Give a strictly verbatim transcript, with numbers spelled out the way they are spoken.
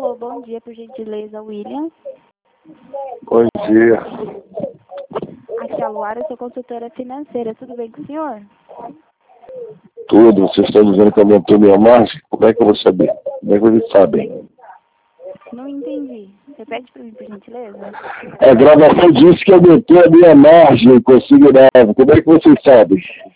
Alô, bom dia, por gentileza, William. Bom dia. Aqui é a Luara, eu sou consultora financeira. Tudo bem com o senhor? Tudo. Vocês estão dizendo que aumentou minha margem? Como é que eu vou saber? Como é que vocês sabem? Não entendi. Repete para mim, por gentileza. A gravação disse que aumentou a minha margem considerável. Como é que vocês sabem?